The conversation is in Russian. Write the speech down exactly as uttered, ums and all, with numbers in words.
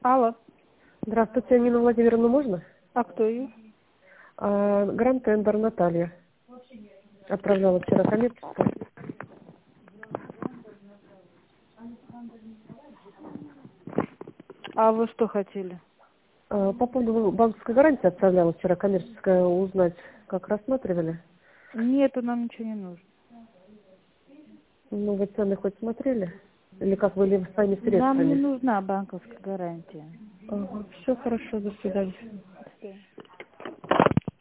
Алло. Здравствуйте, Нину Владимировну можно? А кто ее? А, Гранд Тендер Наталья. Отправляла вчера коммерческую. А вы что хотели? А, по поводу банковской гарантии отправляла вчера коммерческая, узнать, как рассматривали. Нету, нам ничего не нужно. Ну, вы цены хоть смотрели? Или как вы, или своими Нам не средствами? нужна банковская гарантия. Ага, все хорошо, до свидания. До свидания.